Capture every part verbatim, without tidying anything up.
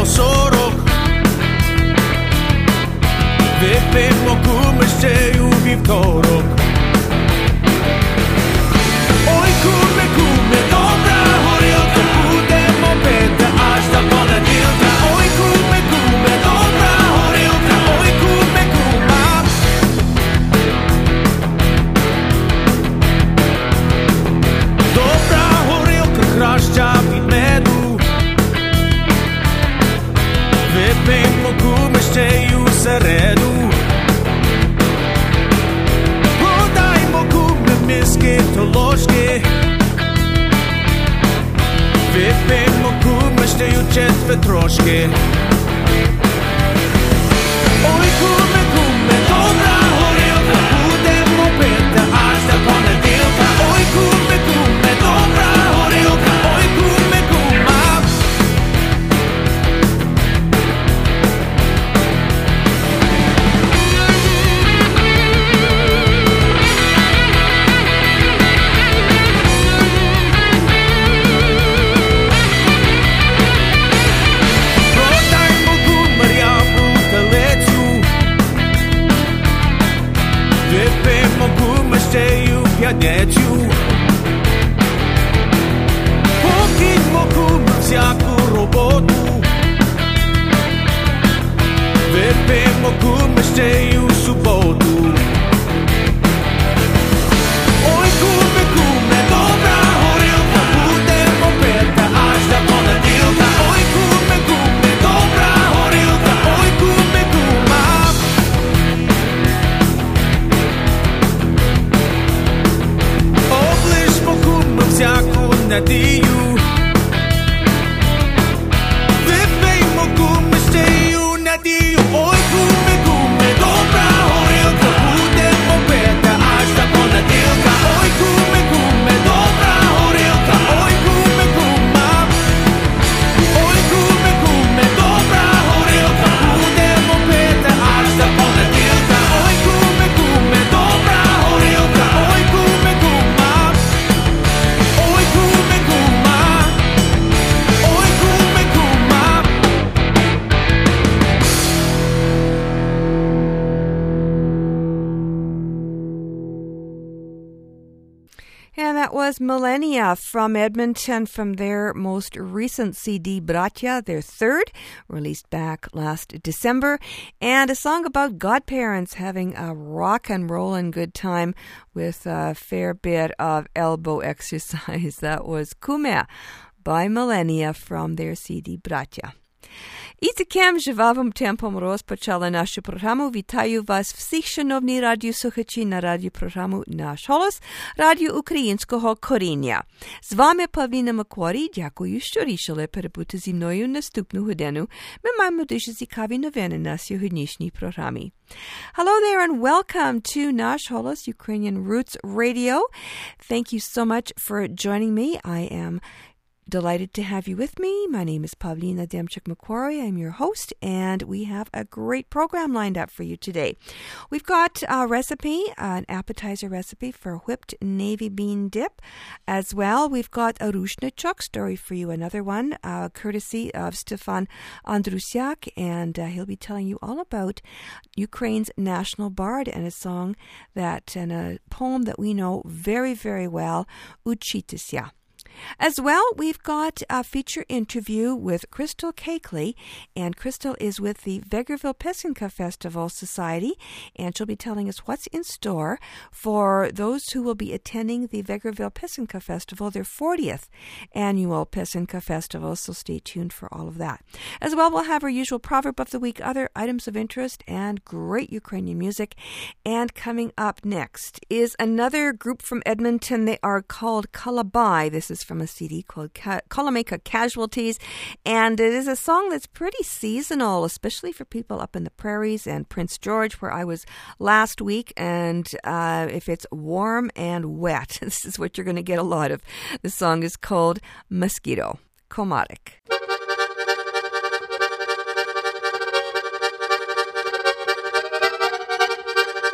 сорок. Вип'ємо куми ще й у вівторок. Ой, куми, куми, добра горілка, будемо пити аж до понеділка. Ой, куми, куми, добра горілка, ой, куми, кума. Добра горілка краща від меду. Вип'ємо куми ще й у середу. Подаймо куми миски то ложки. Вип'ємо куми ще й у четвер трошки. Ой, куми, куми, добра горілка, будемо пити аж до понеділка. Ой, куми, куми, добра горілка, ой, куми, кума. Продаймо кумар'яву телецю. Вип'ємо куми ще й у п'ятницю. Покиньмо куми всяку роботу. Вип'ємо куми ще й у суботу. Ой, куми, куми, добра горілка, будемо пити аж до понеділка. Ой, куми, куми, добра горілка, ой, куми, кума. Облишмо куми всяку надію. Вип'ємо куми ще й у надію. Ой, куми, куми, добра горілка, будемо пити аж до понеділка. Ой, куми, куми, добра горілка, ой, куми, кума. Ой, куми, куми, добра горілка, будемо пити аж до понеділка. Ой, куми, куми, добра горілка, ой, куми, кума. Ой, куми, кума. Ой, куми, кума. And that was Millennia from Edmonton from their most recent C D, Bratya, their third, released back last December. And a song about godparents having a rock and rollin' good time with a fair bit of elbow exercise. That was Kume by Millennia from their C D, Bratya. І таким жвавим темпом розпочали нашу програму. Вітаю вас всіх, шановні радіослухачі, на радіопрограму «Наш голос», радіо українського коріння. З вами Павліна Макварі. Дякую, що рішили перебути зі мною наступну годину. Ми маємо дуже цікаві новини на сьогоднішній програмі. Hello there and welcome to Nash Holos Ukrainian Roots Radio. Thank you so much for joining me. I am delighted to have you with me. My name is Pavlina Demchuk-Macquarie. I'm your host, and we have a great program lined up for you today. We've got a recipe, an appetizer recipe for whipped navy bean dip. As well, we've got a Rushnichok story for you, another one, uh, courtesy of Stefan Andrusiak, and uh, he'll be telling you all about Ukraine's national bard and a song that, and a poem that we know very, very well, Uchitysya. As well, we've got a feature interview with Crystal Cakeley, and Crystal is with the Vegreville Pisanka Festival Society, and she'll be telling us what's in store for those who will be attending the Vegreville Pisanka Festival, their fortieth annual Pisanka Festival, so stay tuned for all of that. As well, we'll have our usual Proverb of the Week, other items of interest, and great Ukrainian music. And coming up next is another group from Edmonton. They are called Kalabai. This is from a C D called Ka- Kalameka Casualties, and it is a song that's pretty seasonal, especially for people up in the prairies and Prince George, where I was last week. And uh, if it's warm and wet, this is what you're going to get a lot of. The song is called Mosquito. Komarik.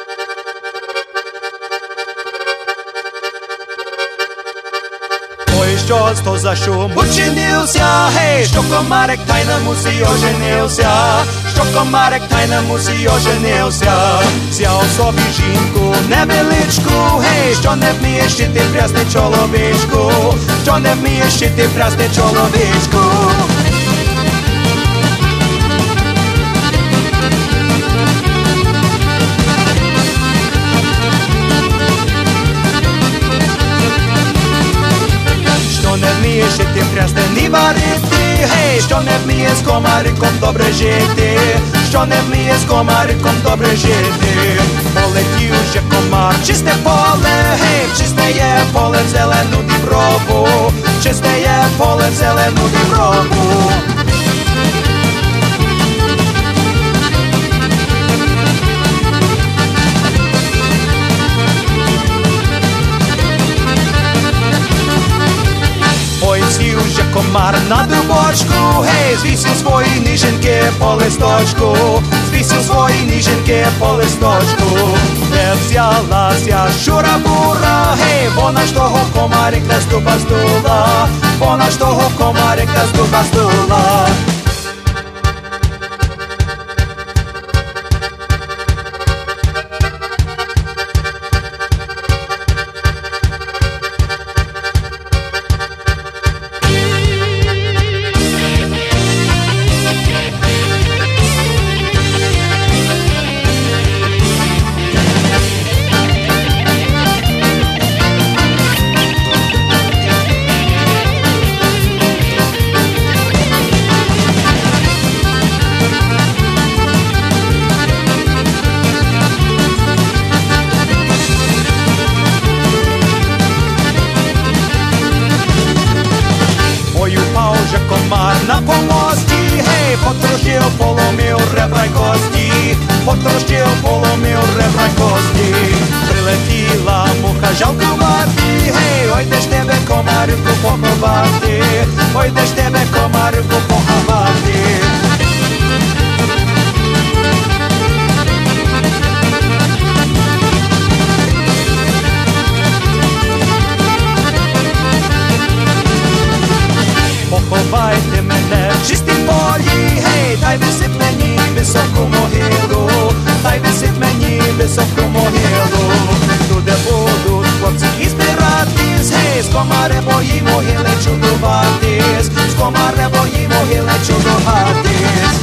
Ой, Ой, що ж то за шум учинився, гей, що комарик тайно мусі оженився, що комарик тайно мусі оженився. Взяв собі жінку невеличку, гей, що не вміє щити прясти чоловічку, що не вміє щити прясти чоловічку. Що не вміє щити прясти ні варити, гей, що не вміє з комариком добре жити, що не вміє з комариком добре жити. Полетів же комар, чисте поле, гей, чисте є поле в зелену діброву, чисте є поле в зелену діброву. Ой, сів же комар на дубочку, гей, звісив свої ніженьки по листочку, звісив свої ніженьки по листочку. Де взялася щура-бура, гей, вона ж того комарика з дуба здула, вона ж того комарика з дуба здула. На помості, гей, потрощив, поломив ребра й кості, потрощив, поломив ребра й кості. Прилетіла муха жалкувати, гей, ой, де ж тебе комарівку поховати, ой, де ж тебе комарівку поховати. Поховайте мене в чистім полі, гей, дай висип мені високу могилу, дай висип мені високу могилу. Туди будуть хлопці і збиратись, гей, з комаревої могили чудуватись, з комаревої могили чудуватись.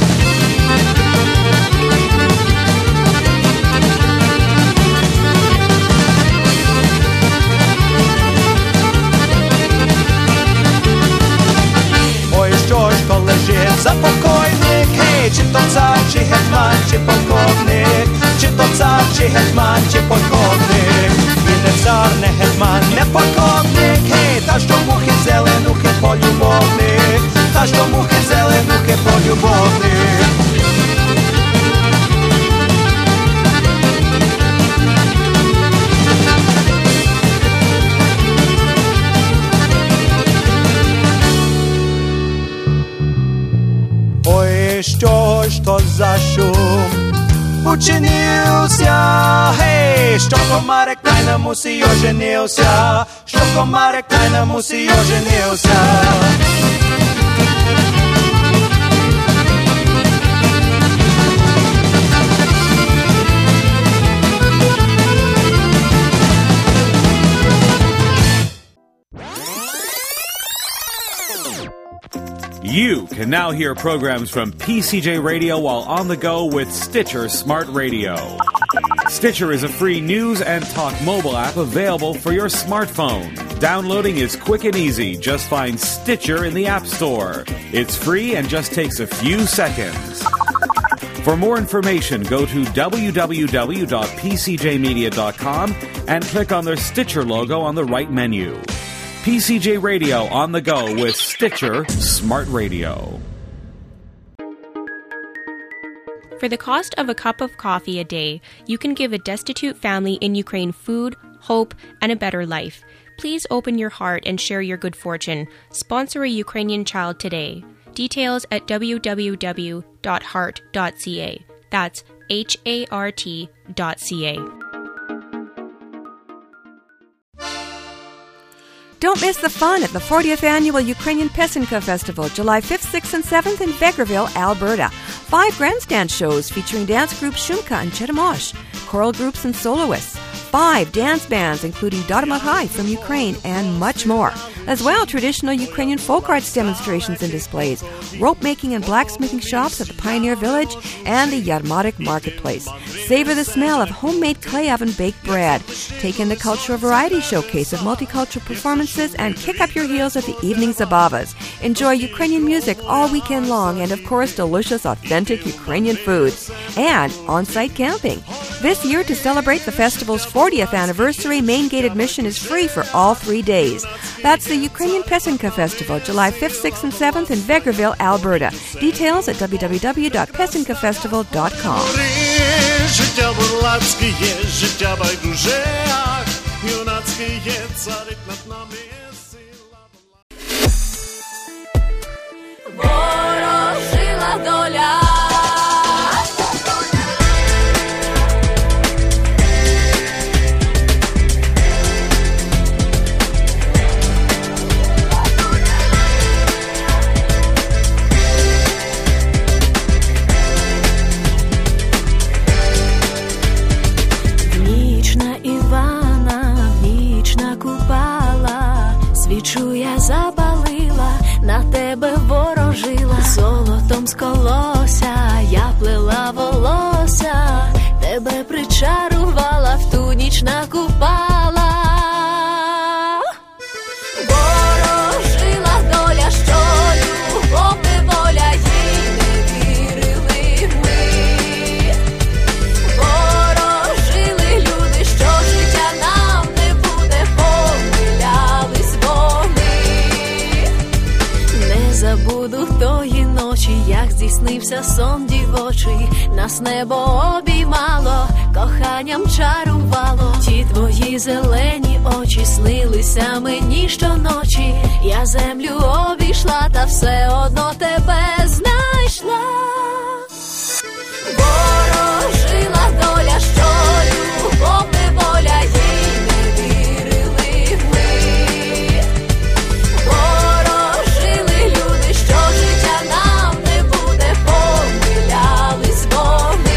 Що ж то лежить за покойник, гей, чи то цар, чи гетьман, чи полковник, чи то цар, чи гетьман, чи полковник. І не цар, не гетьман, не полковник, гей, та що мухи зеленухи полюбовник, та що мухи зеленухи полюбовник. Що ж то за шум учинився, гей, що комарик тайно мусі оженився, що комарик тайно мусі оженився. You can now hear programs from P C J Radio while on the go with Stitcher Smart Radio. Stitcher is a free news and talk mobile app available for your smartphone. Downloading is quick and easy. Just find Stitcher in the App Store. It's free and just takes a few seconds. For more information, go to w w w dot p c j media dot com and click on the Stitcher logo on the right menu. P C J Radio on the go with Stitcher Smart Radio. For the cost of a cup of coffee a day, you can give a destitute family in Ukraine food, hope, and a better life. Please open your heart and share your good fortune. Sponsor a Ukrainian child today. Details at w w w dot heart dot c a. That's H A R T dot C A. Don't miss the fun at the fortieth Annual Ukrainian Pesenka Festival, July fifth, sixth, and seventh in Vegreville, Alberta. Five grandstand shows featuring dance groups Shumka and Cheremosh, choral groups and soloists, five dance bands including Daramahai from Ukraine, and much more. As well, traditional Ukrainian folk arts demonstrations and displays, rope making and blacksmithing shops at the Pioneer Village, and the Yarmark Marketplace. Savor the smell of homemade clay oven baked bread. Take in the cultural variety showcase of multicultural performances and kick up your heels at the evening Zabavas. Enjoy Ukrainian music all weekend long and, of course, delicious, authentic Ukrainian foods. And on-site camping. This year, to celebrate the festival's fortieth anniversary, main gate admission is free for all three days. That's the Ukrainian Pesenka Festival, July fifth, sixth, and seventh in Vegreville, Alberta. Details at w w w dot pesenka festival dot com. Життя бурлацьке є, життя байдуже, ах, юнацьке є, царить над нами сила. Ворожила доля. Свічу я запалила, на тебе ворожила, золотом сколося, я плела волосся, тебе причарувала, в ту ніч накупала. Ворожила доля, що любов неволя, їй не вірили ми. Ворожили люди, що життя нам не буде, помилялись вони. Не забуду тої ночі, як здійснився сон дівочий, нас небо обіймало, коханням чарувало. Ті твої зелені очі снилися мені щоночі. Я землю обійшла, та все одно тебе знайшла. Ворожила доля, що любов неволя, їй не вірили ми. Ворожили люди, що життя нам не буде, помилялись вони.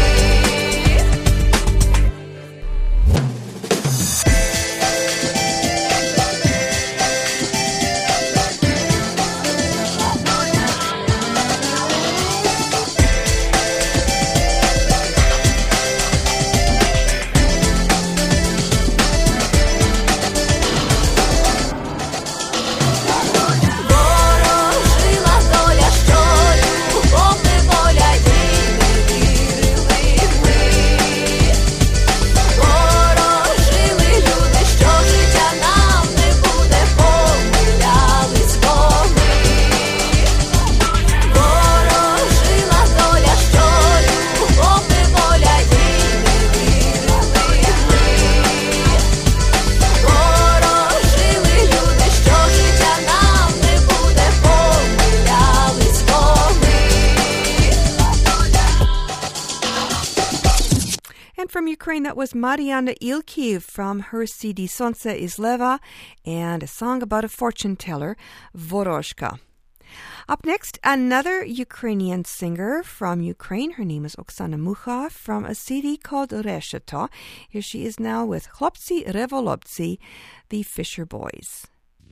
That was Marianna Ilkiv from her C D Sonce is Leva, and a song about a fortune teller, Voroshka. Up next, another Ukrainian singer from Ukraine. Her name is Oksana Mukha from a C D called Resheto. Here she is now with Chlopci Revolobci, the Fisher Boys.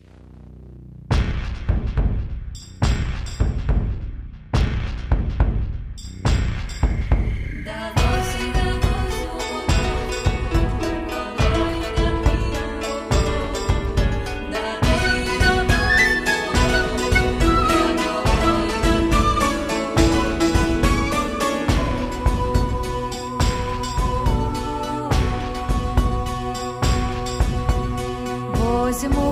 Возьму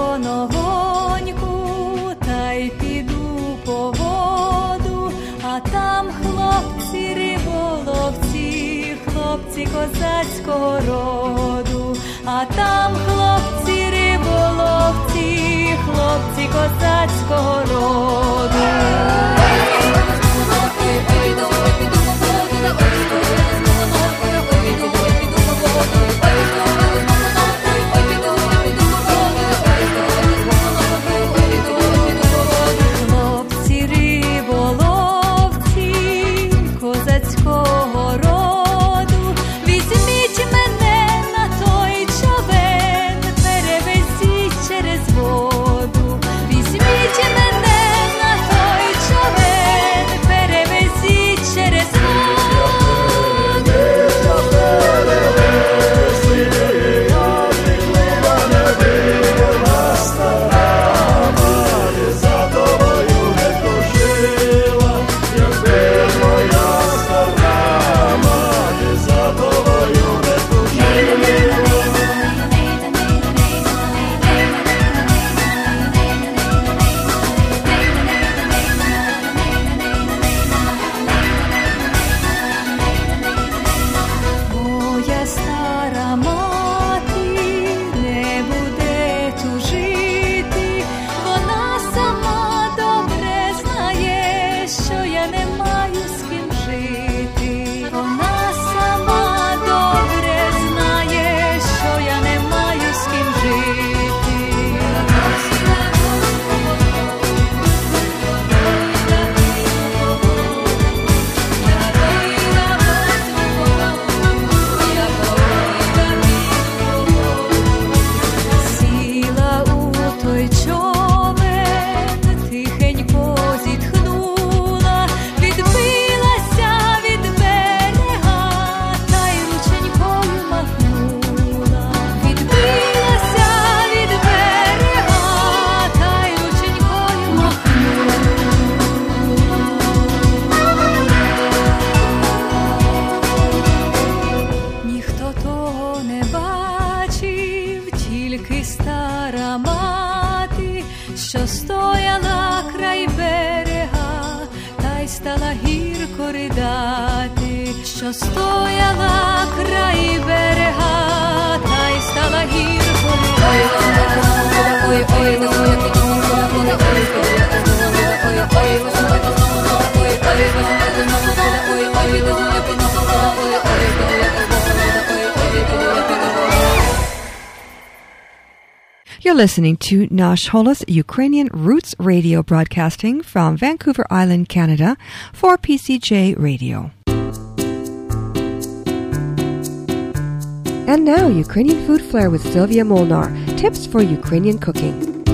коногоньку та й піду по воду, а там хлопці риболовці, хлопці козацького роду, а там хлопці риболовці, хлопці козацького роду. що стояла край берега, та й стала гірко ридати, що стояла край берега, та й стала гірко ридати. Ой, ой, ой, You're listening to Nash Holos Ukrainian Roots Radio, broadcasting from Vancouver Island, Canada, for P C J Radio. And now, Ukrainian Food Flair with Sylvia Molnar. Tips for Ukrainian cooking.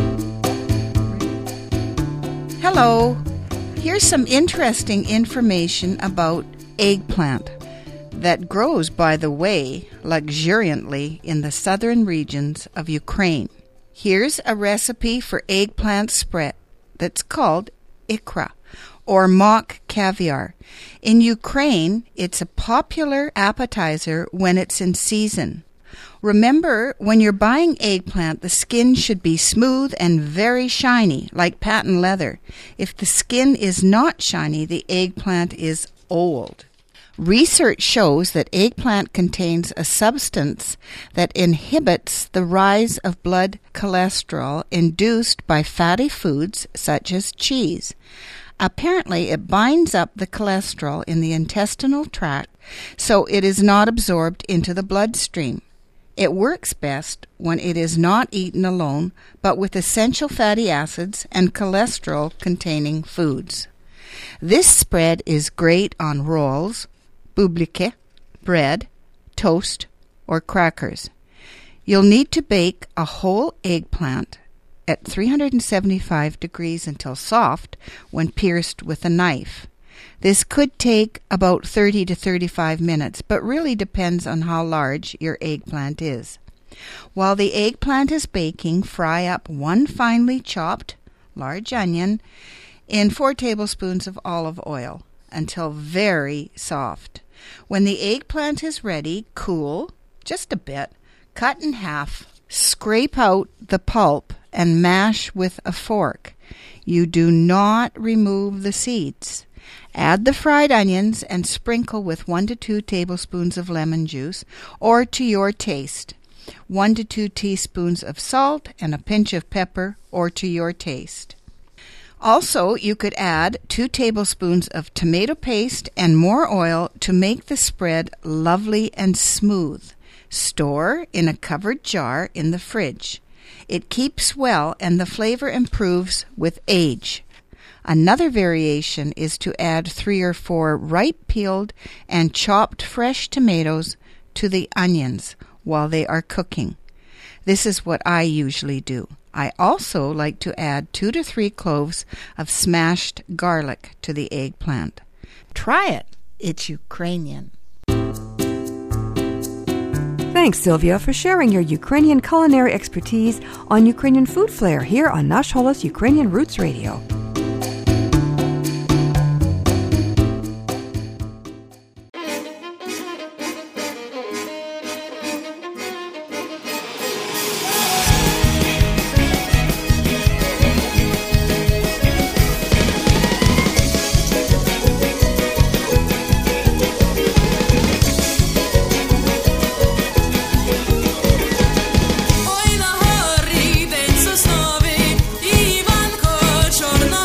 Hello. Here's some interesting information about eggplant that grows, by the way, luxuriantly in the southern regions of Ukraine. Here's a recipe for eggplant spread that's called ikra, or mock caviar. In Ukraine, it's a popular appetizer when it's in season. Remember, when you're buying eggplant, the skin should be smooth and very shiny, like patent leather. If the skin is not shiny, the eggplant is old. Research shows that eggplant contains a substance that inhibits the rise of blood cholesterol induced by fatty foods such as cheese. Apparently, it binds up the cholesterol in the intestinal tract so it is not absorbed into the bloodstream. It works best when it is not eaten alone, but with essential fatty acids and cholesterol-containing foods. This spread is great on rolls, bublike, bread, toast, or crackers. You'll need to bake a whole eggplant at three hundred seventy-five degrees until soft when pierced with a knife. This could take about thirty to thirty-five minutes, but really depends on how large your eggplant is. While the eggplant is baking, fry up one finely chopped large onion in four tablespoons of olive oil until very soft. When the eggplant is ready, cool just a bit, cut in half, scrape out the pulp, and mash with a fork. You do not remove the seeds. Add the fried onions and sprinkle with one to two tablespoons of lemon juice, or to your taste. One to two teaspoons of salt and a pinch of pepper, or to your taste. Also, you could add two tablespoons of tomato paste and more oil to make the spread lovely and smooth. Store in a covered jar in the fridge. It keeps well and the flavor improves with age. Another variation is to add three or four ripe peeled and chopped fresh tomatoes to the onions while they are cooking. This is what I usually do. I also like to add two to three cloves of smashed garlic to the eggplant. Try it. It's Ukrainian. Thanks, Sylvia, for sharing your Ukrainian culinary expertise on Ukrainian Food Flair here on Nash Holos Ukrainian Roots Radio. Ой, на горі день сосновий, Іванко чорно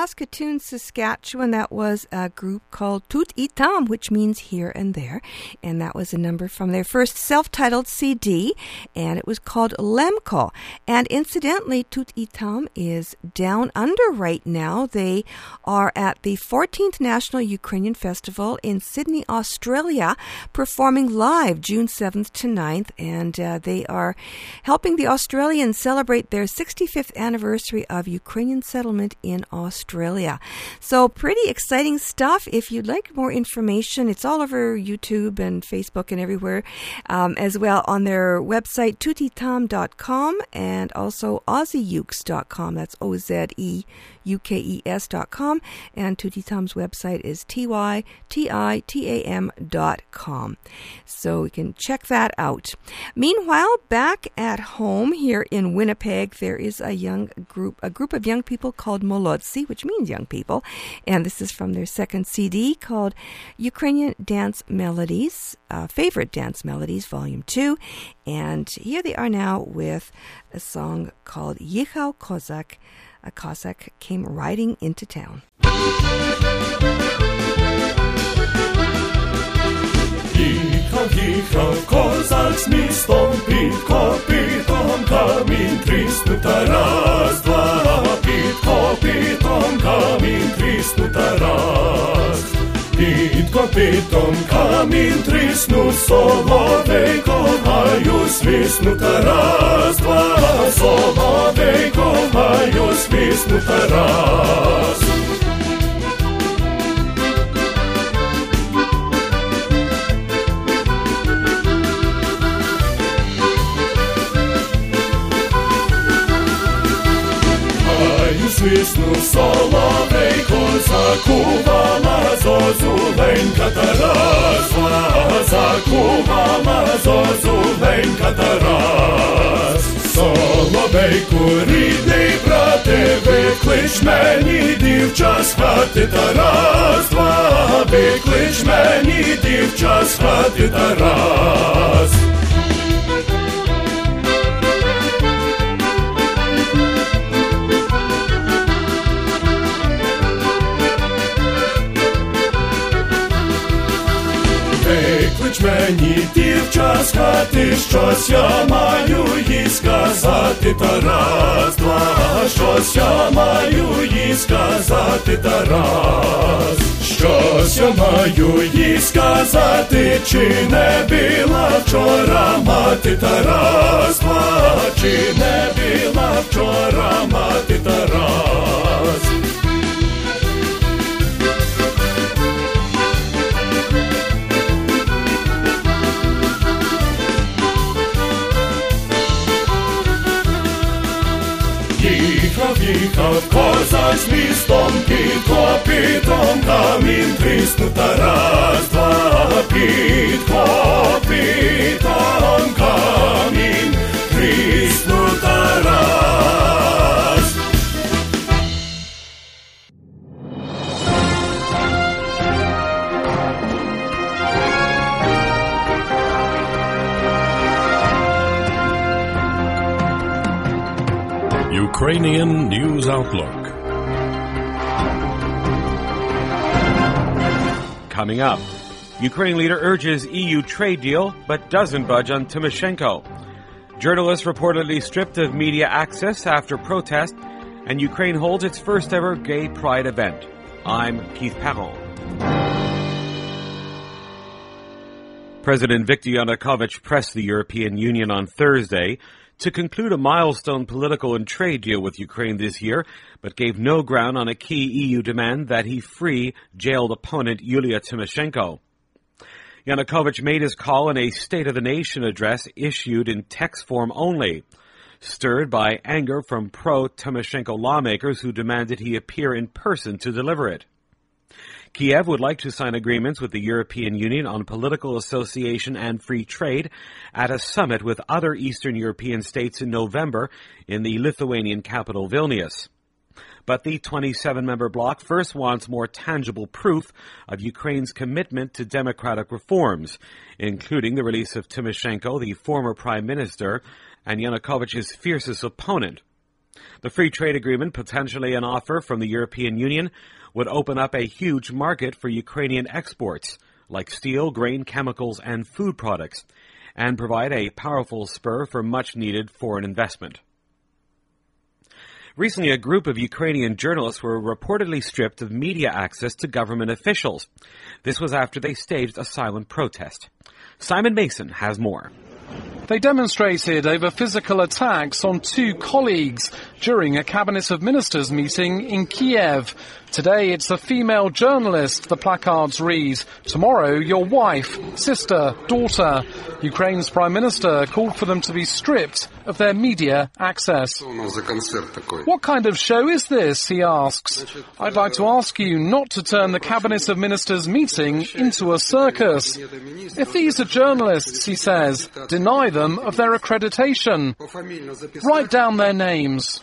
Saskatoon, Saskatchewan. That was a group called Tout Itam, which means here and there. And that was a number from their first self-titled C D, and it was called Lemko. And incidentally, Tout Itam is down under right now. They are at the fourteenth National Ukrainian Festival in Sydney, Australia, performing live June seventh to ninth, and uh, they are helping the Australians celebrate their sixty-fifth anniversary of Ukrainian settlement in Australia. So pretty exciting stuff. If you'd like more information, it's all over YouTube and Facebook and everywhere, um, as well on their website, toutitam dot com, and also Aussiukes dot com. That's O Z E U K E S dot com, and Toutitam's website is T Y T I T A M dot com. So you can check that out. Meanwhile, back at home here in Winnipeg, there is a young group, a group of young people called Molodzy, which means young people, and this is from their second C D called Ukrainian Dance Melodies, uh, Favorite Dance Melodies, Volume two, and here they are now with a song called Yichał Kozak. A Cossack came riding into town. Yichał, yichał kozak z mistą, pitko, pitom, kamień, trisnuta, raz, dwa, pitko, pitom, kamień, trisnuta, raz. Pitko, pitom, kamień, trisnut, solowejko, haju, swisnuta, raz, dwa, solowejko, haju, swisnuta, raz. Свисну соловейко, закувала зозуленька Тарас, закувала зозуленька Тарас. Соловейку, рідний брате, виклич мені дівча з хати Тарас, два, виклич мені дівча з хати Тарас. Виклич мені дівча з хати, щось я маю їй сказати, Тарас, два, щось я маю їй сказати, Тарас. Щось я маю їй сказати, чи не біла вчора мати Тарас, два, чи не біла вчора мати Тарас. Їхав, їхав козак з містом, під копитом камінь тріснута, раз, два, під копитом камінь тріснута, раз. Ukrainian News Outlook. Coming up, Ukraine leader urges E U trade deal but doesn't budge on Tymoshenko. Journalists reportedly stripped of media access after protest, and Ukraine holds its first ever gay pride event. I'm Keith Perron. President Viktor Yanukovych pressed the European Union on Thursday to conclude a milestone political and trade deal with Ukraine this year, but gave no ground on a key E U demand that he free jailed opponent Yulia Tymoshenko. Yanukovych made his call in a State of the Nation address issued in text form only, stirred by anger from pro-Tymoshenko lawmakers who demanded he appear in person to deliver it. Kiev would like to sign agreements with the European Union on political association and free trade at a summit with other Eastern European states in November in the Lithuanian capital Vilnius. But the twenty-seven member bloc first wants more tangible proof of Ukraine's commitment to democratic reforms, including the release of Tymoshenko, the former prime minister, and Yanukovych's fiercest opponent. The free trade agreement, potentially an offer from the European Union, would open up a huge market for Ukrainian exports, like steel, grain, chemicals, and food products, and provide a powerful spur for much-needed foreign investment. Recently, a group of Ukrainian journalists were reportedly stripped of media access to government officials. This was after they staged a silent protest. Simon Mason has more. They demonstrated over physical attacks on two colleagues during a Cabinet of Ministers meeting in Kiev. Today it's a female journalist, the placards read. Tomorrow, your wife, sister, daughter. Ukraine's Prime Minister called for them to be stripped of their media access. What kind of show is this, he asks. I'd like to ask you not to turn the Cabinet of Ministers meeting into a circus. If these are journalists, he says, deny them of their accreditation. Write down their names.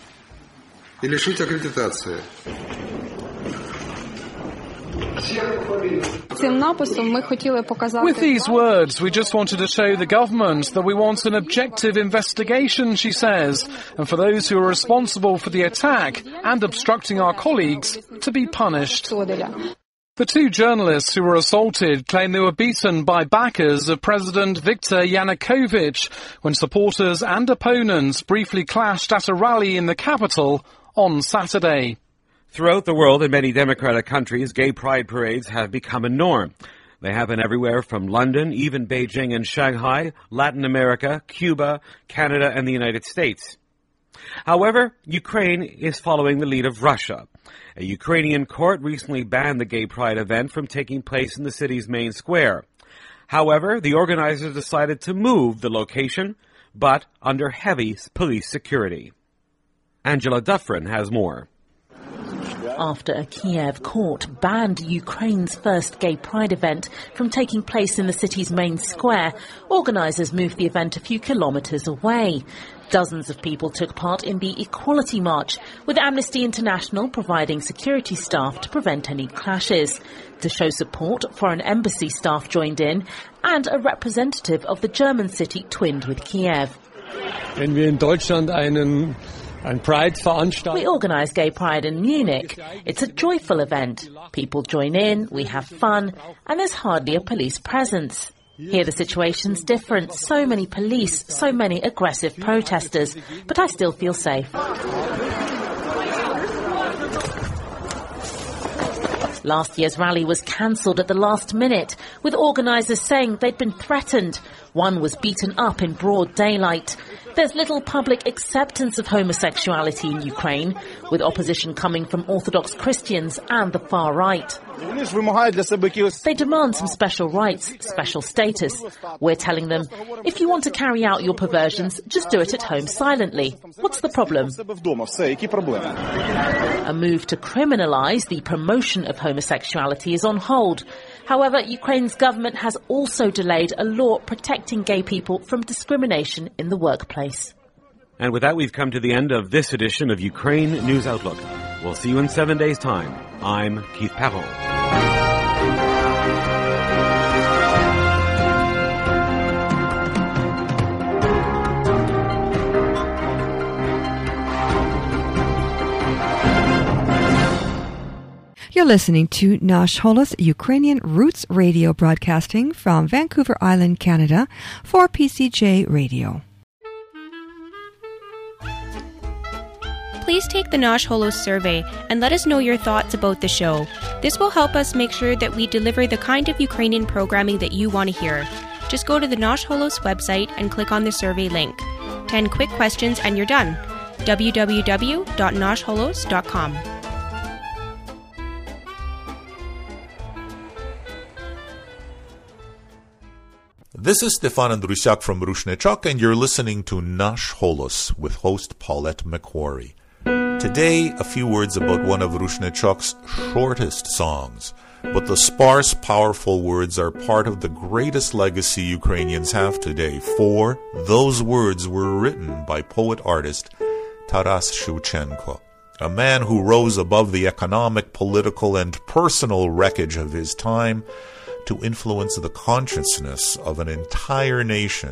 With these words, we just wanted to show the government that we want an objective investigation, she says, and for those who are responsible for the attack and obstructing our colleagues to be punished. The two journalists who were assaulted claim they were beaten by backers of President Viktor Yanukovych when supporters and opponents briefly clashed at a rally in the capital on Saturday. Throughout the world, in many democratic countries, gay pride parades have become a norm. They happen everywhere from London, even Beijing and Shanghai, Latin America, Cuba, Canada, and the United States. However, Ukraine is following the lead of Russia. A Ukrainian court recently banned the gay pride event from taking place in the city's main square. However, the organizers decided to move the location, but under heavy police security. Angela Dufferin has more. After a Kiev court banned Ukraine's first gay pride event from taking place in the city's main square, organisers moved the event a few kilometres away. Dozens of people took part in the Equality March, with Amnesty International providing security staff to prevent any clashes. To show support, foreign embassy staff joined in, and a representative of the German city twinned with Kiev. Wenn wir in Deutschland einen We organise Gay Pride in Munich. It's a joyful event. People join in, we have fun, and there's hardly a police presence. Here the situation's different. So many police, so many aggressive protesters, but I still feel safe. Last year's rally was cancelled at the last minute, with organisers saying they'd been threatened. One was beaten up in broad daylight. There's little public acceptance of homosexuality in Ukraine, with opposition coming from Orthodox Christians and the far right. They demand some special rights, special status. We're telling them, if you want to carry out your perversions, just do it at home silently. What's the problem? A move to criminalise the promotion of homosexuality is on hold. However, Ukraine's government has also delayed a law protecting gay people from discrimination in the workplace. And with that, we've come to the end of this edition of Ukraine News Outlook. We'll see you in seven days' time. I'm Keith Perron. You're listening to Nash Holos Ukrainian Roots Radio, broadcasting from Vancouver Island, Canada, for P C J Radio. Please take the Nash Holos survey and let us know your thoughts about the show. This will help us make sure that we deliver the kind of Ukrainian programming that you want to hear. Just go to the Nash Holos website and click on the survey link. Ten quick questions and you're done. w w w dot nash holos dot com. This is Stefan Andrusiak from Rushnechok, and you're listening to Nash Holos with host Paulette McQuarrie. Today, a few words about one of Rushnechok's shortest songs, but the sparse, powerful words are part of the greatest legacy Ukrainians have today, for those words were written by poet-artist Taras Shevchenko, a man who rose above the economic, political, and personal wreckage of his time to influence the consciousness of an entire nation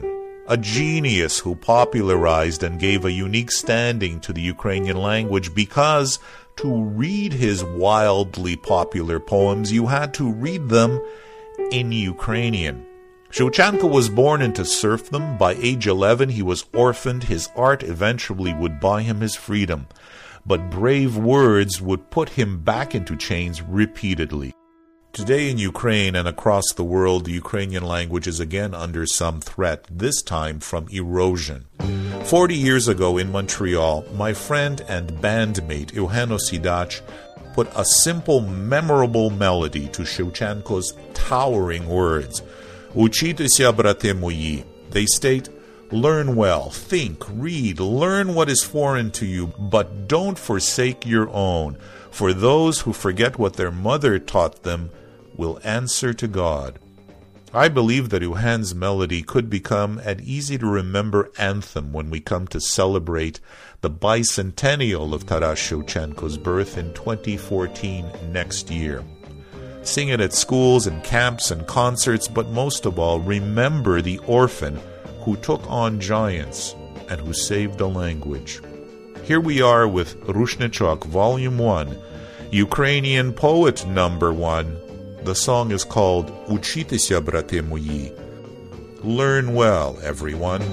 a genius who popularized and gave a unique standing to the Ukrainian language because to read his wildly popular poems, you had to read them in Ukrainian. Shevchenko was born into serfdom. By age eleven, he was orphaned. His art eventually would buy him his freedom. But brave words would put him back into chains repeatedly. Today in Ukraine and across the world, the Ukrainian language is again under some threat, this time from erosion. Forty years ago in Montreal, my friend and bandmate Eugenio Sidach put a simple, memorable melody to Shevchenko's towering words. Учитеся, брате мої. They state, learn well, think, read, learn what is foreign to you, but don't forsake your own. For those who forget what their mother taught them will answer to God. I believe that Eugen's melody could become an easy-to-remember anthem when we come to celebrate the bicentennial of Taras Shevchenko's birth in twenty fourteen next year. Sing it at schools and camps and concerts, but most of all, remember the orphan who took on giants and who saved the language. Here we are with Rushnechok, Volume one, Ukrainian Poet Number one. The song is called Учитеся, брате мої. Learn well, everyone.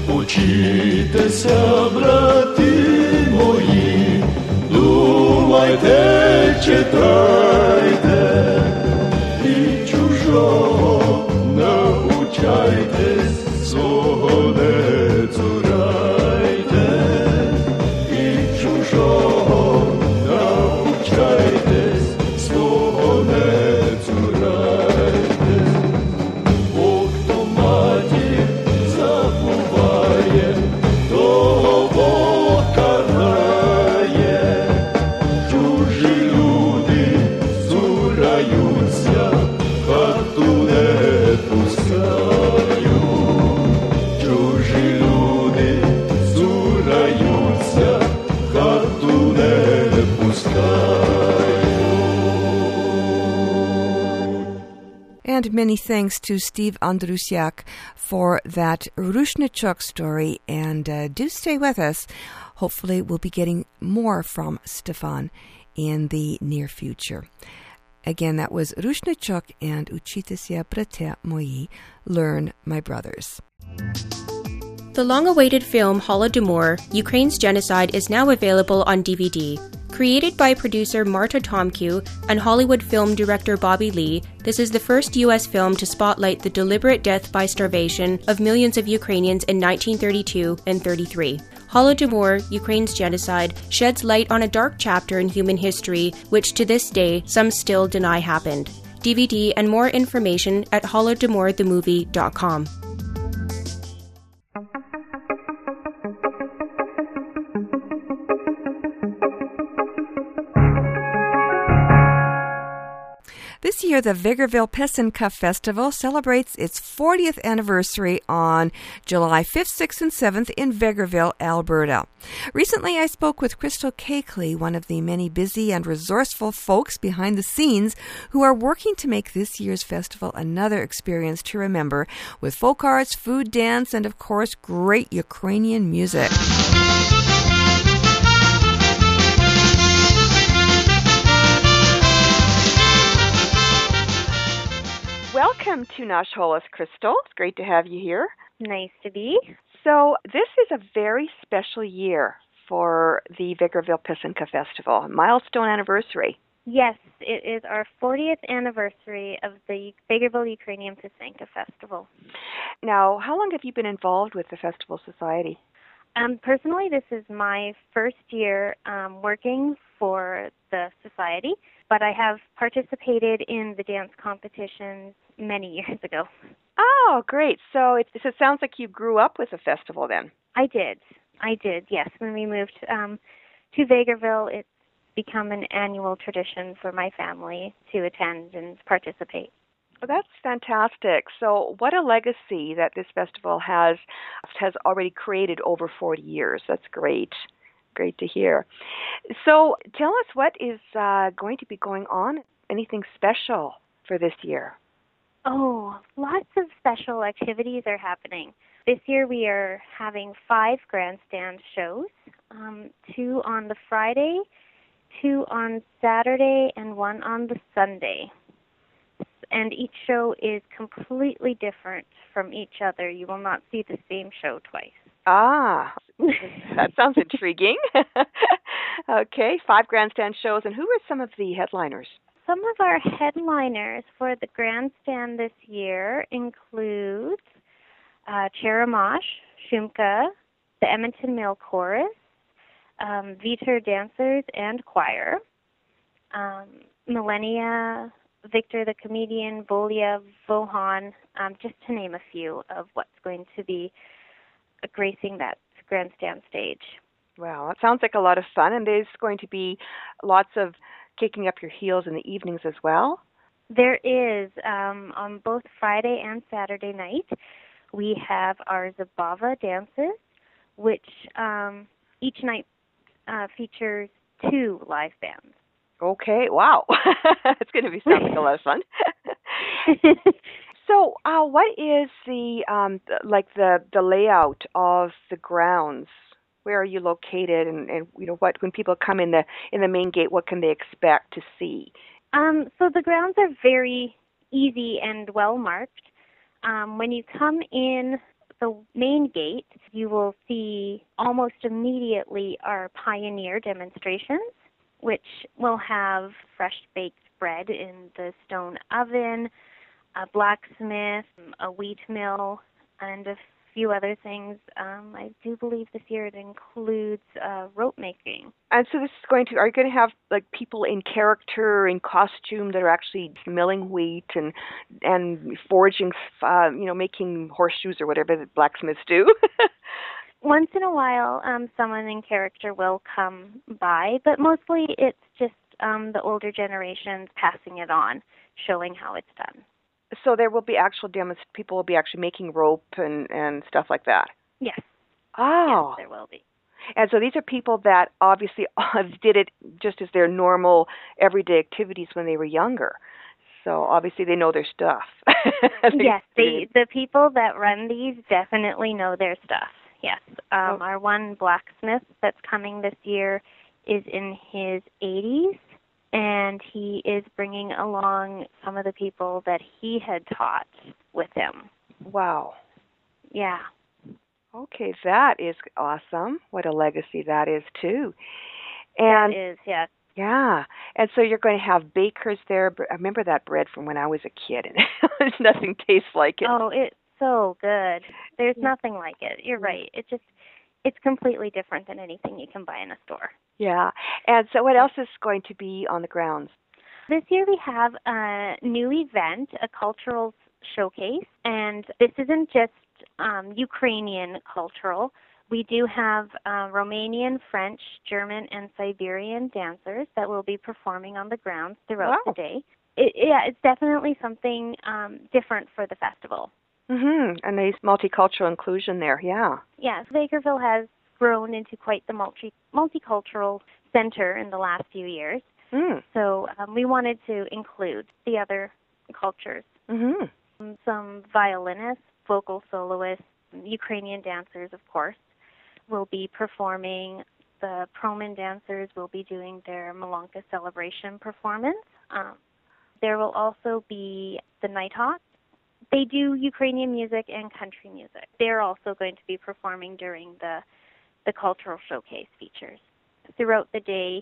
Учитеся, брати мої, думайте, читайте, і чужого навчайтесь, свого не цурайте, і чужого навчайтесь, свого не цурайте. Бо хто матір забуває, того Бог карає. Чужі люди цураються, хату не пускають. Чужі люди цураються, хату не пускають. And many thanks to Steve Andrusiak for that Rushnechok story. And uh, do stay with us. Hopefully we'll be getting more from Stefan in the near future. Again, that was Rushnechok and Учитеся, брате мої, Learn, My Brothers. The long-awaited film Holodomor, Ukraine's Genocide, is now available on D V D. Created by producer Marta Tomkiw and Hollywood film director Bobby Lee, this is the first U S film to spotlight the deliberate death by starvation of millions of Ukrainians in nineteen thirty-two and thirty-three. Holodomor, Ukraine's Genocide, sheds light on a dark chapter in human history which to this day some still deny happened. D V D and more information at holodomor the movie dot com. This year, the Vegreville Pesinka Festival celebrates its fortieth anniversary on July fifth, sixth, and seventh in Vegreville, Alberta. Recently, I spoke with Crystal Cakeley, one of the many busy and resourceful folks behind the scenes who are working to make this year's festival another experience to remember with folk arts, food, dance, and of course, great Ukrainian music. Welcome to Nash Holos, Crystal. It's great to have you here. Nice to be. So this is a very special year for the Vegreville Pesinka Festival, a milestone anniversary. Yes, it is our fortieth anniversary of the Vegreville Ukrainian Pesinka Festival. Now, how long have you been involved with the Festival Society? Um, personally, this is my first year um, working for the Society, but I have participated in the dance competitions many years ago. Oh, great. So it, so it sounds like you grew up with the festival then. I did. I did, yes. When we moved um, to Vegreville, it's become an annual tradition for my family to attend and participate. Well, that's fantastic. So what a legacy that this festival has has already created over forty years. That's great. Great to hear. So tell us what is uh, going to be going on, anything special for this year? Oh, lots of special activities are happening. This year we are having five grandstand shows, um, two on the Friday, two on Saturday, and one on the Sunday. And each show is completely different from each other. You will not see the same show twice. Ah, that sounds intriguing. Okay, five grandstand shows. And who are some of the headliners? Some of our headliners for the grandstand this year include uh, Cheramash, Shumka, the Edmonton Mill Chorus, um, Vitor Dancers and Choir, um, Millennia, Victor the Comedian, Volia, Vohan, um, just to name a few of what's going to be gracing that grandstand stage. Wow, that sounds like a lot of fun, and there's going to be lots of kicking up your heels in the evenings as well? There is. Um, on both Friday and Saturday night, we have our Zabava dances, which um, each night uh, features two live bands. Okay, wow. It's going to be sounding like a lot of fun. So, uh, what is the um, th- like the, the layout of the grounds? Where are you located, and, and you know what? When people come in the in the main gate, what can they expect to see? Um, so the grounds are very easy and well marked. Um, when you come in the main gate, you will see almost immediately our pioneer demonstrations, which will have fresh baked bread in the stone oven, a blacksmith, a wheat mill, and a few other things. Um, I do believe this year it includes uh, rope making. And so this is going to, are you going to have like people in character, in costume that are actually milling wheat and and forging, uh, you know, making horseshoes or whatever the blacksmiths do? Once in a while, um, someone in character will come by, but mostly it's just um, the older generations passing it on, showing how it's done. So there will be actual demos, people will be actually making rope and, and stuff like that? Yes. Oh. Yes, there will be. And so these are people that obviously did it just as their normal everyday activities when they were younger. So obviously they know their stuff. Yes, they, the people that run these definitely know their stuff. Yes. Um, oh. Our one blacksmith that's coming this year is in his eighties, and he is bringing along some of the people that he had taught with him. Wow. Yeah. Okay, that is awesome. What a legacy that is, too. And that is, yes. Yeah. And so you're going to have bakers there. I remember that bread from when I was a kid, and nothing tastes like it. Oh, it's so good. There's yeah. nothing like it. You're right. It just, it's completely different than anything you can buy in a store. Yeah. And so what else is going to be on the grounds? This year we have a new event, a cultural showcase, and this isn't just um, Ukrainian cultural. We do have uh, Romanian, French, German, and Siberian dancers that will be performing on the grounds throughout wow. the day. It, yeah, it's definitely something um, different for the festival. Mm-hmm. And there's multicultural inclusion there, yeah. Yes, Bakerville has grown into quite the multi multicultural center in the last few years. Mm. So um, we wanted to include the other cultures. Mm-hmm. Um, some violinists, vocal soloists, Ukrainian dancers, of course, will be performing. The Proman dancers will be doing their Malonka celebration performance. Um, there will also be the Nighthawks. They do Ukrainian music and country music. They're also going to be performing during the the cultural showcase features throughout the day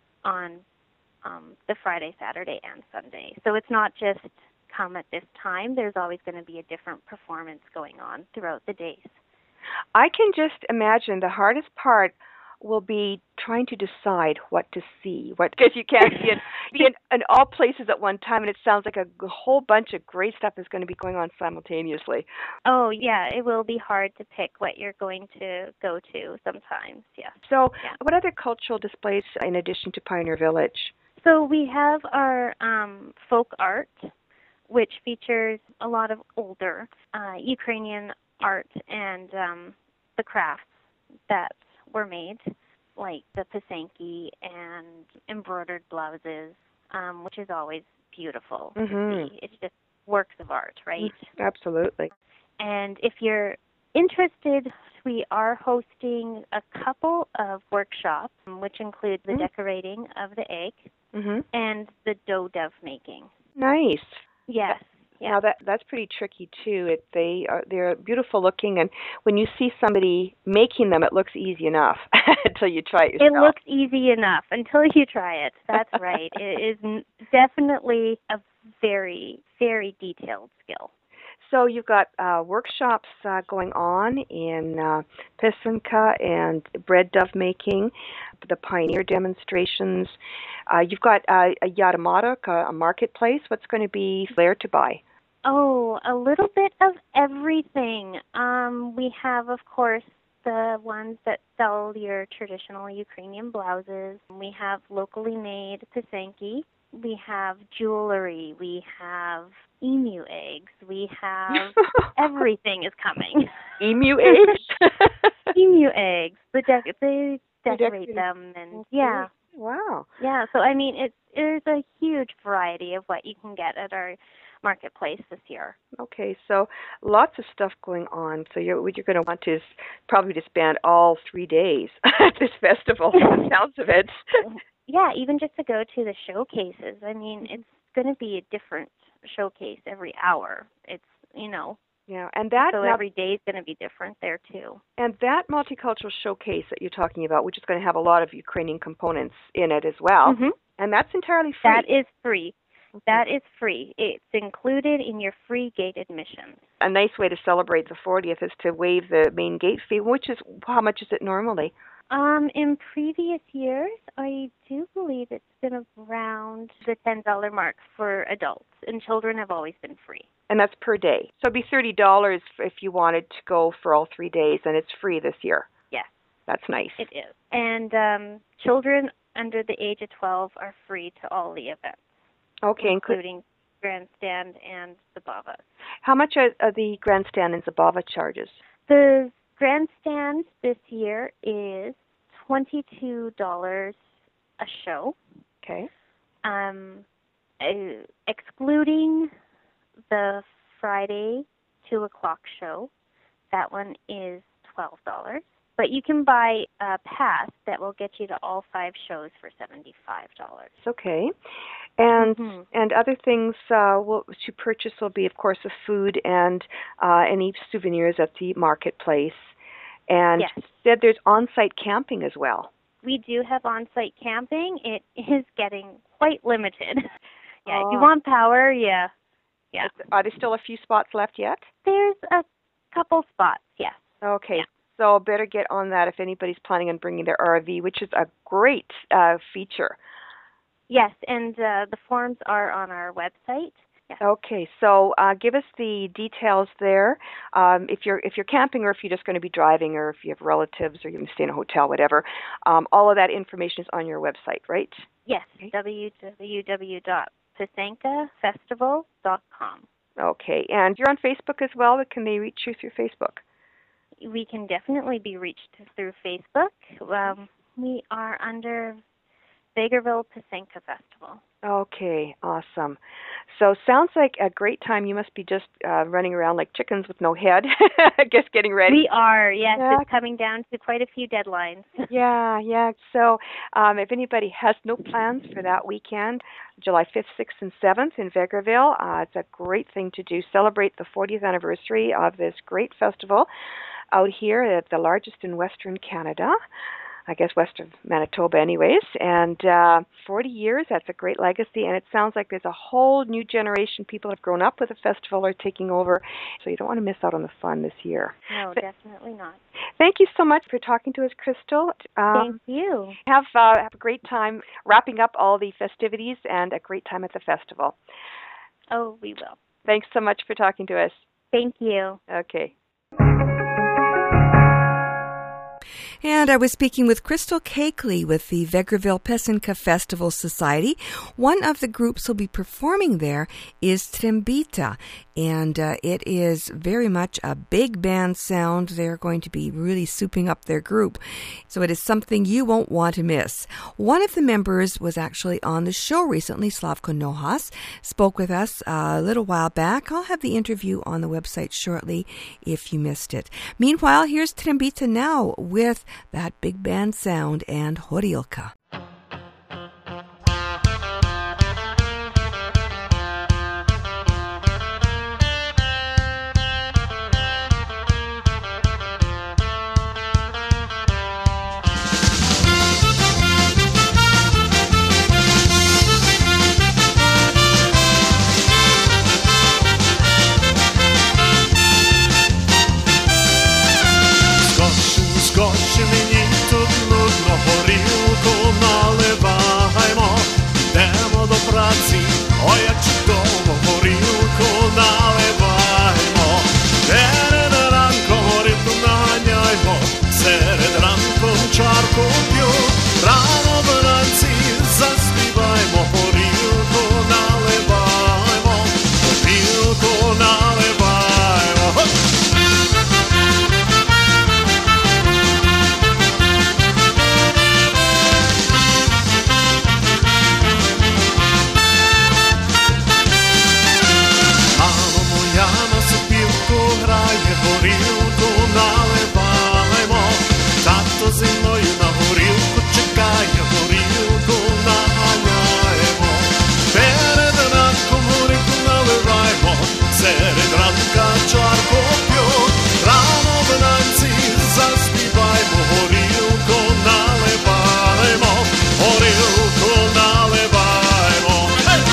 on um, the Friday, Saturday, and Sunday. So it's not just come at this time. There's always going to be a different performance going on throughout the days. I can just imagine the hardest part will be trying to decide what to see, what because you can't be, in, be in, in all places at one time, and it sounds like a, a whole bunch of great stuff is going to be going on simultaneously. Oh, yeah, it will be hard to pick what you're going to go to sometimes, yeah. So yeah. what other cultural displays in addition to Pioneer Village? So we have our um, folk art, which features a lot of older uh, Ukrainian art and um, the crafts that were made, like the pasanki and embroidered blouses, um, which is always beautiful mm-hmm. to see. It's just works of art, right? Absolutely. And if you're interested, we are hosting a couple of workshops, which include the Mm. decorating of the egg Mm-hmm. and the dough dove making. Nice. Yes. Now that that's pretty tricky too. It they are they're beautiful looking, and when you see somebody making them, it looks easy enough until you try it yourself. It looks easy enough until you try it. That's right. It is n- definitely a very, very detailed skill. So you've got uh, workshops uh, going on in uh, Pisanka and bread dove making, the pioneer demonstrations. Uh, you've got uh, a Yadamadak, a, a marketplace. What's going to be there to buy? Oh, a little bit of everything. Um, we have, of course, the ones that sell your traditional Ukrainian blouses. We have locally made pisanki. We have jewelry. We have emu eggs. We have everything is coming. Emu eggs? Emu eggs. The dec- they decorate Decorate. them, and yeah. Wow. Yeah, so I mean, it's there's a huge variety of what you can get at our marketplace this year. Okay, so lots of stuff going on. So you're, what you're going to want is probably to spend all three days at this festival, from the sounds of it. Yeah, even just to go to the showcases. I mean, it's going to be a different showcase every hour. It's, you know. Yeah, and that so now, every day is going to be different there too. And that multicultural showcase that you're talking about, which is going to have a lot of Ukrainian components in it as well, Mm-hmm. and that's entirely free. That is free. Okay. That is free. It's included in your free gate admission. A nice way to celebrate the fortieth is to waive the main gate fee, which is, how much is it normally? Um, in previous years, I do believe it's been around the ten dollars mark for adults, and children have always been free. And that's per day. So it'd be thirty dollars if you wanted to go for all three days, and it's free this year. Yes. That's nice. It is. And um, children under the age of twelve are free to all the events. Okay. Including grandstand and Zabava. How much are, are the grandstand and Zabava charges? The grandstand this year is twenty-two dollars a show. Okay. Um, uh, excluding the Friday two o'clock show, that one is twelve dollars. But you can buy a pass that will get you to all five shows for seventy-five dollars. Okay. And mm-hmm. and other things uh, will, to purchase will be, of course, the food and uh, any souvenirs at the marketplace. And yes. you said there's on-site camping as well. We do have on-site camping. It is getting quite limited. yeah, oh. if you want power, yeah. yeah. Are there still a few spots left yet? There's a couple spots, yes. Okay. Yeah. So better get on that if anybody's planning on bringing their R V, which is a great uh, feature. Yes, and uh, the forms are on our website. Yes. Okay, so uh, give us the details there. Um, if you're if you're camping, or if you're just going to be driving, or if you have relatives, or you're going to stay in a hotel, whatever. Um, all of that information is on your website, right? Yes, okay. w w w dot pisanka festival dot com. Okay, and you're on Facebook as well. Can they reach you through Facebook? We can definitely be reached through Facebook. Um, we are under Vegreville Pisanka Festival. Okay, awesome. So sounds like a great time. You must be just uh, running around like chickens with no head, I guess, getting ready. We are, yes. Yeah. It's coming down to quite a few deadlines. yeah, yeah. So um, if anybody has no plans for that weekend, July fifth, sixth, and seventh in Vegreville, uh, it's a great thing to do. Celebrate the fortieth anniversary of this great festival out here, at the largest in Western Canada. I guess west of Manitoba anyways, and uh, forty years, that's a great legacy, and it sounds like there's a whole new generation. People have grown up with the festival are taking over, so you don't want to miss out on the fun this year. No, but definitely not. Thank you so much for talking to us, Crystal. Um, Thank you. Have, uh, have a great time wrapping up all the festivities and a great time at the festival. Oh, we will. Thanks so much for talking to us. Thank you. Okay. And I was speaking with Crystal Cakeley with the Vegreville Pesinka Festival Society. One of the groups who'll be performing there is Trembita, and uh, it is very much a big band sound. They're going to be really souping up their group, so it is something you won't want to miss. One of the members was actually on the show recently. Slavko Nohas spoke with us a little while back. I'll have the interview on the website shortly if you missed it. Meanwhile, here's Trembita now with that big band sound and Horilka. Скочи мені тут нудно, горілку наливаймо, йдемо до праці, ой, як чудово, горілку наливаймо. Перед ранком горілку наганяймо, серед ранком чарку п'ю, рано вранці заспіваймо, горілку наливаймо, горілку наливаймо. Горілку наливаємо, тато зі мною на горілку чекає, горілку наганяємо. Перед ранком горілку наливаємо, серед ранка чарку п'ю, рано вранці заспіваємо, горілку наливаємо, горілку наливаємо. Hey!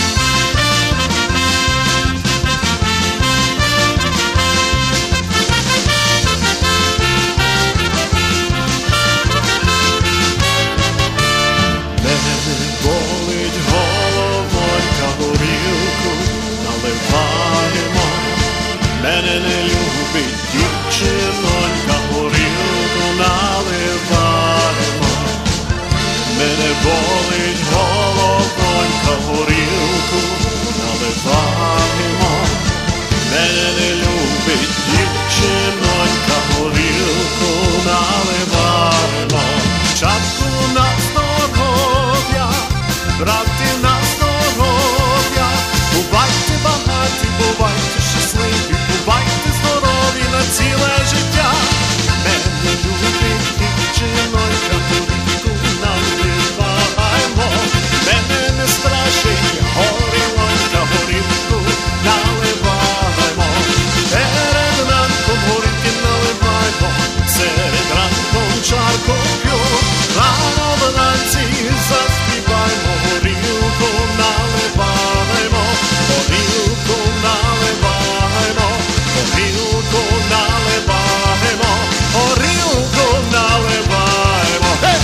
Болить головонька, горілку наливаємо. Мене не любить дівчинонька, горілку наливаємо. Мене болить головонька, горілку наливаємо. Мене не любить дівчинонька, горілку наливаємо. Чатку на здоров'я, брати на здоров'я, бувайте багаті, бувайте щасливі, бувайте здорові на ціле життя. Мене любить дівчинонька, горілку наливаємо. Мене не страшить горілонька, горілку наливаємо. Перед ранком горілки наливаємо, серед ранком чарку п'ю, рано вранці заспіваємо, горілку наливаємо, горілку наливаємо, горілку наливаємо, горілку наливаємо. Hey!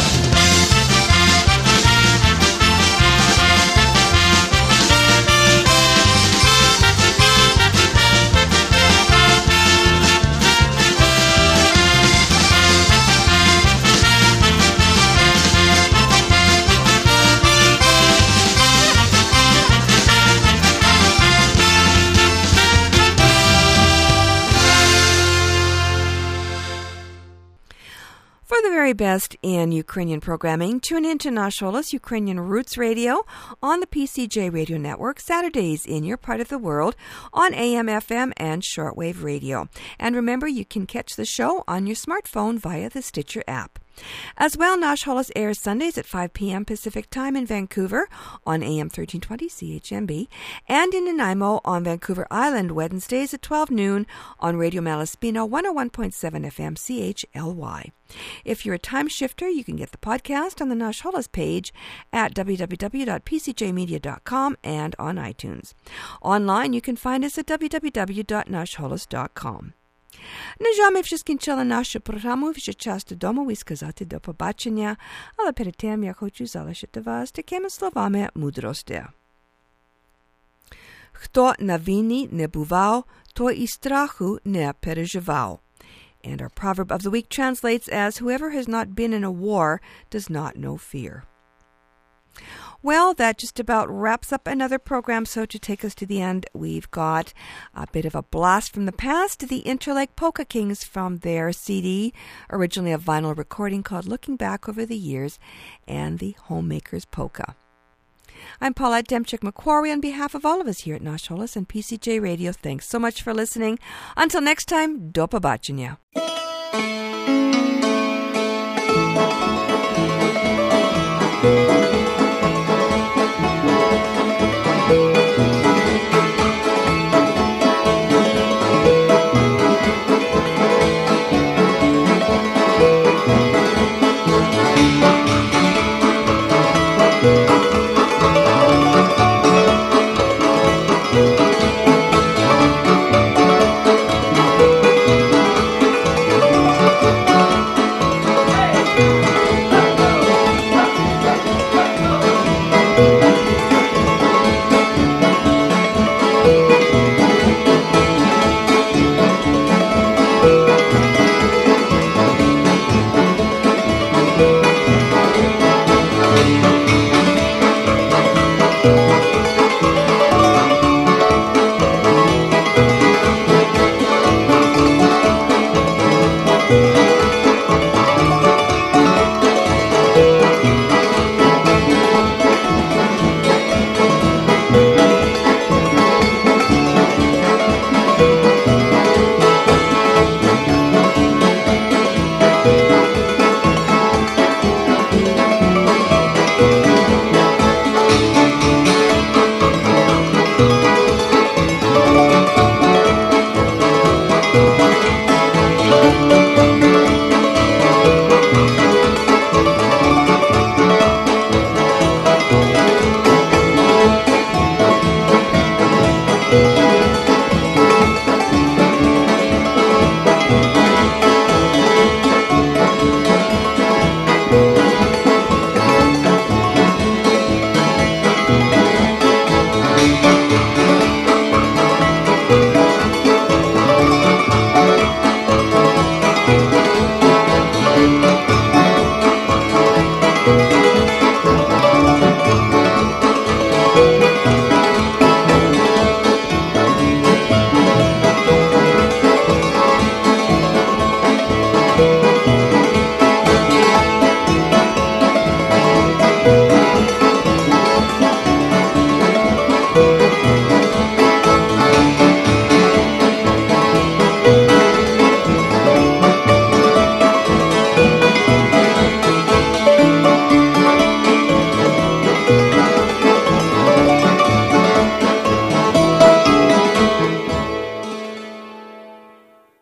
For the very best in Ukrainian programming, tune in to Nash Holos Ukrainian Roots Radio on the P C J Radio Network, Saturdays in your part of the world on A M, F M, and shortwave radio. And remember, you can catch the show on your smartphone via the Stitcher app. As well, Nash Holos airs Sundays at five p.m. Pacific Time in Vancouver on A M thirteen twenty C H M B, and in Nanaimo on Vancouver Island Wednesdays at twelve noon on Radio Malaspina one oh one point seven F M C H L Y. If you're a time shifter, you can get the podcast on the Nash Holos page at w w w dot p c j media dot com and on iTunes. Online, you can find us at w w w dot nash holos dot com. На жаль, ми вже скінчили нашу програму, вже час додому і сказати до побачення, але перед тим я хочу залишити вас такими словами мудрості. Хто на війні не бував, той і страху не переживав. And our proverb of the week translates as, whoever has not been in a war does not know fear. Well, that just about wraps up another program. So to take us to the end, we've got a bit of a blast from the past, the Interlake Polka Kings from their C D, originally a vinyl recording called Looking Back Over the Years, and the Homemaker's Polka. I'm Paulette Demchik-McQuarrie on behalf of all of us here at Nash Holos and P C J Radio. Thanks so much for listening. Until next time, do pobачення.